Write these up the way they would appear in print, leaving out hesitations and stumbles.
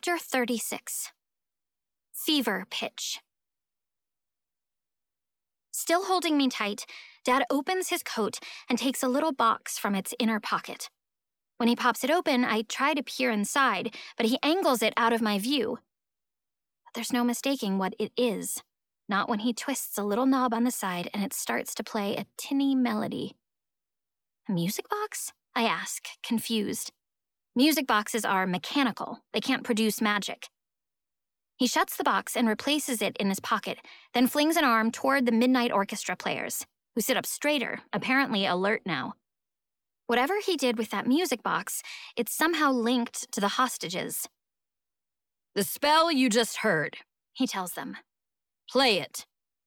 Chapter 36. Fever Pitch. Still holding me tight, Dad opens his coat and takes a little box from its inner pocket. When he pops it open, I try to peer inside, but he angles it out of my view. But there's no mistaking what it is. Not when he twists a little knob on the side and it starts to play a tinny melody. A music box? I ask, confused. Music boxes are mechanical. They can't produce magic. He shuts the box and replaces it in his pocket, then flings an arm toward the Midnight Orchestra players, who sit up straighter, apparently alert now. Whatever he did with that music box, it's somehow linked to the hostages. "The spell you just heard," he tells them. "Play it."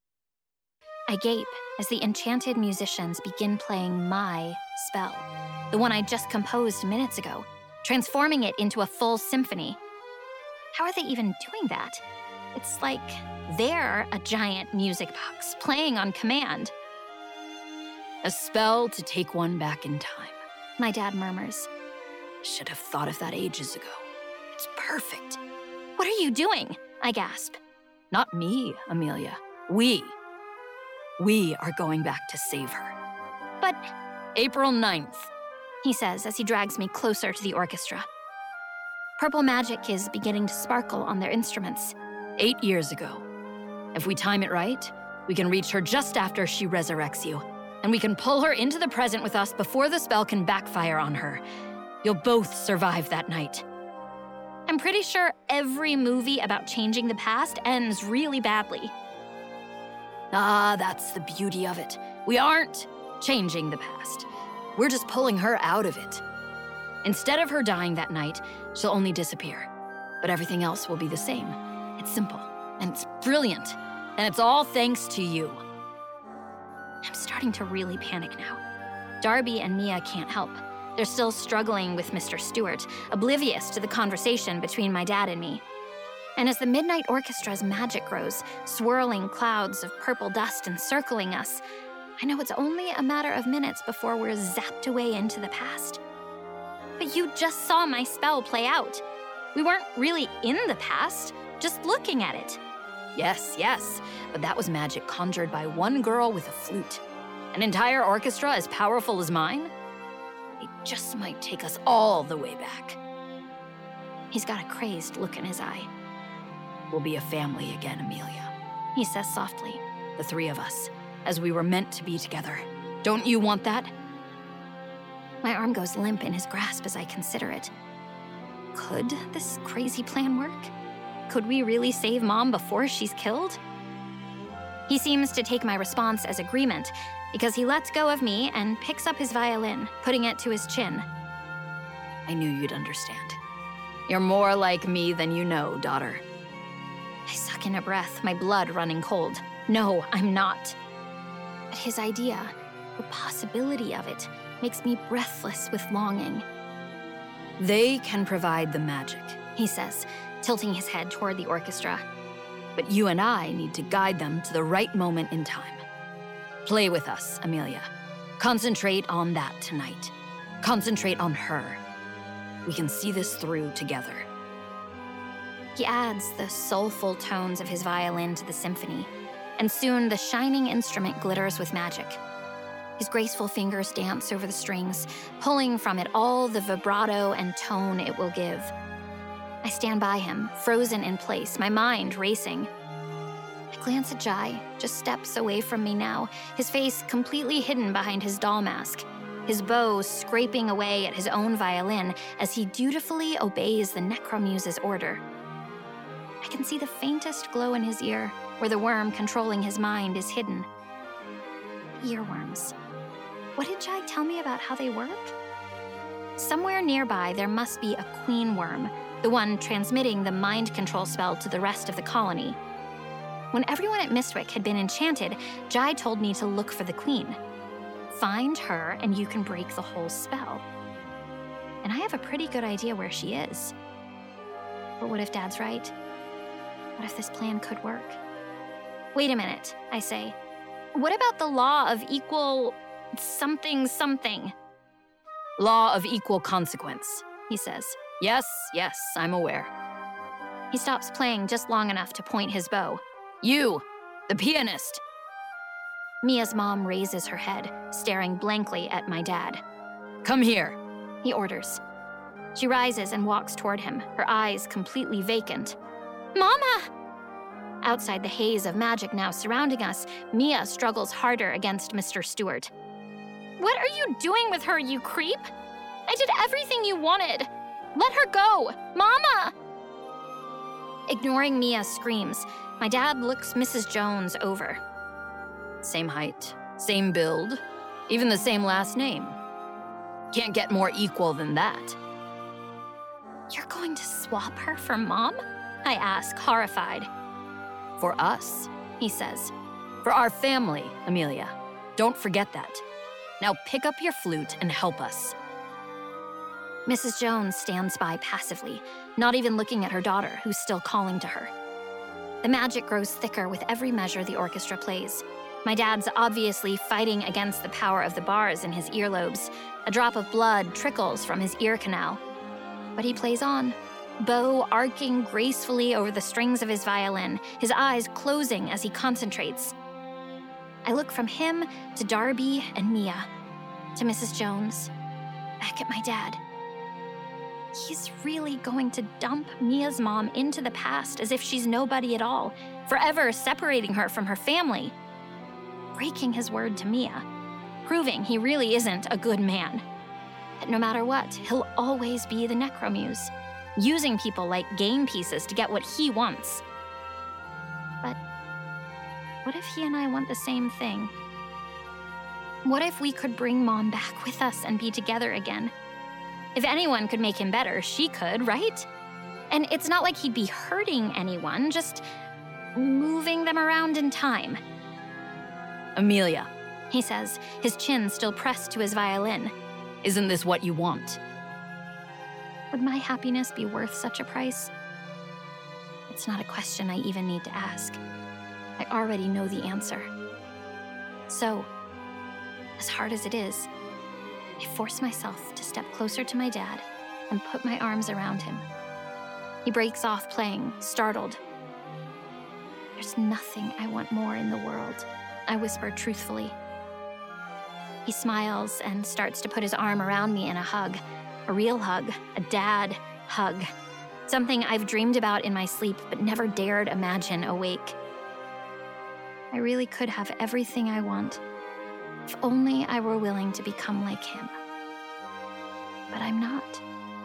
I gape as the enchanted musicians begin playing my spell, the one I just composed minutes ago, transforming it into a full symphony. How are they even doing that? It's like they're a giant music box playing on command. "A spell to take one back in time," my dad murmurs. "Should have thought of that ages ago. It's perfect." "What are you doing?" I gasp. "Not me, Amelia. We are going back to save her." "But..." "April 9th, he says as he drags me closer to the orchestra. Purple magic is beginning to sparkle on their instruments. 8 years ago. If we time it right, we can reach her just after she resurrects you, and we can pull her into the present with us before the spell can backfire on her. You'll both survive that night." I'm pretty sure every movie about changing the past ends really badly. That's the beauty of it. We aren't changing the past. We're just pulling her out of it. Instead of her dying that night, she'll only disappear. But everything else will be the same. It's simple, and it's brilliant, and it's all thanks to you. I'm starting to really panic now. Darby and Mia can't help. They're still struggling with Mr. Stewart, oblivious to the conversation between my dad and me. And as the Midnight Orchestra's magic grows, swirling clouds of purple dust encircling us, I know it's only a matter of minutes before we're zapped away into the past. But you just saw my spell play out. We weren't really in the past, just looking at it. Yes, but that was magic conjured by one girl with a flute. An entire orchestra as powerful as mine? It just might take us all the way back. He's got a crazed look in his eye. "We'll be a family again, Amelia," he says softly. "The three of us, as we were meant to be together. Don't you want that?" My arm goes limp in his grasp as I consider it. Could this crazy plan work? Could we really save Mom before she's killed? He seems to take my response as agreement because he lets go of me and picks up his violin, putting it to his chin. "I knew you'd understand. You're more like me than you know, daughter." I suck in a breath, my blood running cold. No, I'm not. But his idea, the possibility of it, makes me breathless with longing. "They can provide the magic," he says, tilting his head toward the orchestra. "But you and I need to guide them to the right moment in time. Play with us, Amelia. Concentrate on that tonight. Concentrate on her. We can see this through together." He adds the soulful tones of his violin to the symphony, and soon the shining instrument glitters with magic. His graceful fingers dance over the strings, pulling from it all the vibrato and tone it will give. I stand by him, frozen in place, my mind racing. I glance at Jai, just steps away from me now, his face completely hidden behind his doll mask, his bow scraping away at his own violin as he dutifully obeys the Necromuse's order. I can see the faintest glow in his ear, where the worm controlling his mind is hidden. Earworms. What did Jai tell me about how they work? Somewhere nearby, there must be a queen worm, the one transmitting the mind control spell to the rest of the colony. When everyone at Mistwick had been enchanted, Jai told me to look for the queen. Find her, and you can break the whole spell. And I have a pretty good idea where she is. But what if Dad's right? What if this plan could work? Wait a minute, I say. What about the law of equal something? "Law of equal consequence," he says. Yes, I'm aware. He stops playing just long enough to point his bow. You, the pianist. Mia's mom raises her head, staring blankly at my dad. Come here, he orders. She rises and walks toward him, her eyes completely vacant. Mama! Outside the haze of magic now surrounding us, Mia struggles harder against Mr. Stewart. What are you doing with her, you creep? I did everything you wanted. Let her go! Mama! Ignoring Mia's screams, my dad looks Mrs. Jones over. Same height, same build, even the same last name. Can't get more equal than that. You're going to swap her for Mom? I ask, horrified. For us, he says. For our family, Amelia. Don't forget that. Now pick up your flute and help us. Mrs. Jones stands by passively, not even looking at her daughter, who's still calling to her. The magic grows thicker with every measure the orchestra plays. My dad's obviously fighting against the power of the bars in his earlobes. A drop of blood trickles from his ear canal. But he plays on, bow arcing gracefully over the strings of his violin, his eyes closing as he concentrates. I look from him to Darby and Mia, to Mrs. Jones, back at my dad. He's really going to dump Mia's mom into the past as if she's nobody at all, forever separating her from her family. Breaking his word to Mia, proving he really isn't a good man. That no matter what, he'll always be the Necromuse, using people like game pieces to get what he wants. But what if he and I want the same thing? What if we could bring Mom back with us and be together again? If anyone could make him better, she could, right? And it's not like he'd be hurting anyone, just moving them around in time. Amelia, he says, his chin still pressed to his violin. Isn't this what you want? Would my happiness be worth such a price? It's not a question I even need to ask. I already know the answer. So, as hard as it is, I force myself to step closer to my dad and put my arms around him. He breaks off playing, startled. There's nothing I want more in the world, I whisper truthfully. He smiles and starts to put his arm around me in a hug. A real hug, a dad hug. Something I've dreamed about in my sleep but never dared imagine awake. I really could have everything I want, if only I were willing to become like him. But I'm not.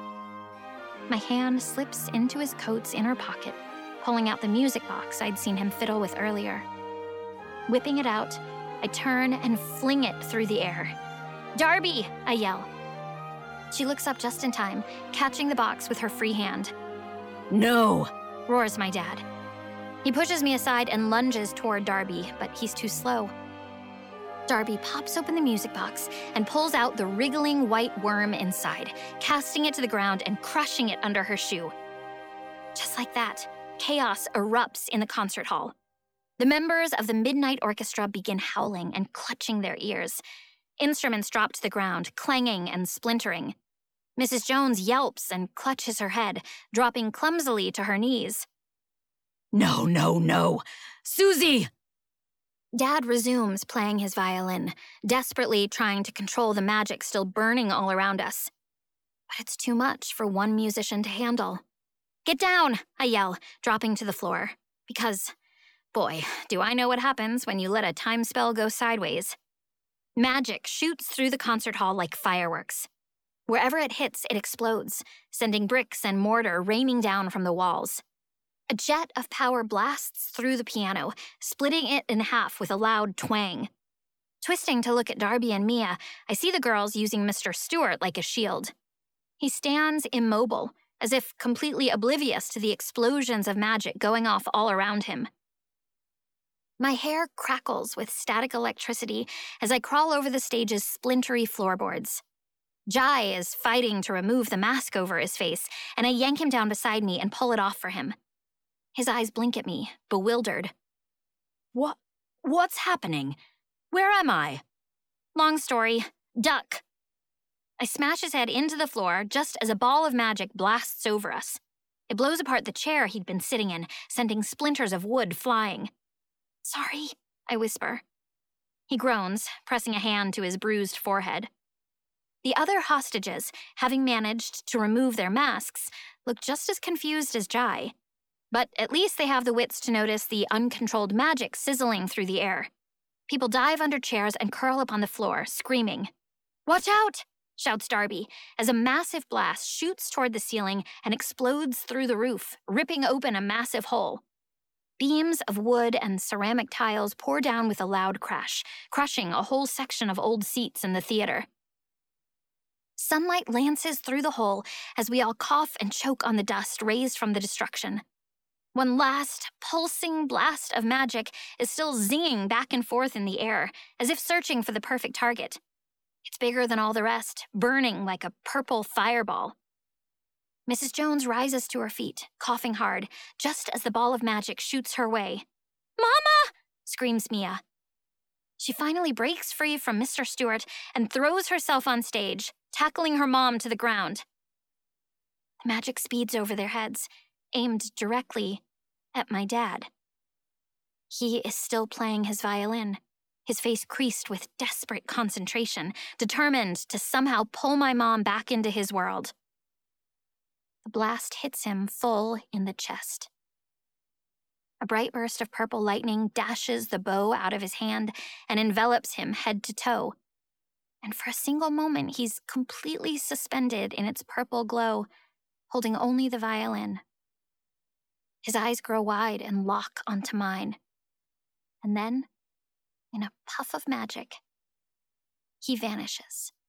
My hand slips into his coat's inner pocket, pulling out the music box I'd seen him fiddle with earlier. Whipping it out, I turn and fling it through the air. Darby, I yell. She looks up just in time, catching the box with her free hand. No, roars my dad. He pushes me aside and lunges toward Darby, but he's too slow. Darby pops open the music box and pulls out the wriggling white worm inside, casting it to the ground and crushing it under her shoe. Just like that, chaos erupts in the concert hall. The members of the Midnight Orchestra begin howling and clutching their ears. Instruments drop to the ground, clanging and splintering. Mrs. Jones yelps and clutches her head, dropping clumsily to her knees. No, no, no. Susie! Dad resumes playing his violin, desperately trying to control the magic still burning all around us. But it's too much for one musician to handle. Get down, I yell, dropping to the floor. Because, boy, do I know what happens when you let a time spell go sideways. Magic shoots through the concert hall like fireworks. Wherever it hits, it explodes, sending bricks and mortar raining down from the walls. A jet of power blasts through the piano, splitting it in half with a loud twang. Twisting to look at Darby and Mia, I see the girls using Mr. Stewart like a shield. He stands immobile, as if completely oblivious to the explosions of magic going off all around him. My hair crackles with static electricity as I crawl over the stage's splintery floorboards. Jai is fighting to remove the mask over his face, and I yank him down beside me and pull it off for him. His eyes blink at me, bewildered. What's happening? Where am I? Long story. Duck. I smash his head into the floor just as a ball of magic blasts over us. It blows apart the chair he'd been sitting in, sending splinters of wood flying. "Sorry," I whisper. He groans, pressing a hand to his bruised forehead. The other hostages, having managed to remove their masks, look just as confused as Jai. But at least they have the wits to notice the uncontrolled magic sizzling through the air. People dive under chairs and curl up on the floor, screaming. "Watch out!" shouts Darby, as a massive blast shoots toward the ceiling and explodes through the roof, ripping open a massive hole. Beams of wood and ceramic tiles pour down with a loud crash, crushing a whole section of old seats in the theater. Sunlight lances through the hole as we all cough and choke on the dust raised from the destruction. One last, pulsing blast of magic is still zinging back and forth in the air, as if searching for the perfect target. It's bigger than all the rest, burning like a purple fireball. Mrs. Jones rises to her feet, coughing hard, just as the ball of magic shoots her way. "Mama!" screams Mia. She finally breaks free from Mr. Stewart and throws herself on stage, tackling her mom to the ground. The magic speeds over their heads, aimed directly at my dad. He is still playing his violin, his face creased with desperate concentration, determined to somehow pull my mom back into his world. The blast hits him full in the chest. A bright burst of purple lightning dashes the bow out of his hand and envelops him head to toe. And for a single moment, he's completely suspended in its purple glow, holding only the violin. His eyes grow wide and lock onto mine. And then, in a puff of magic, he vanishes.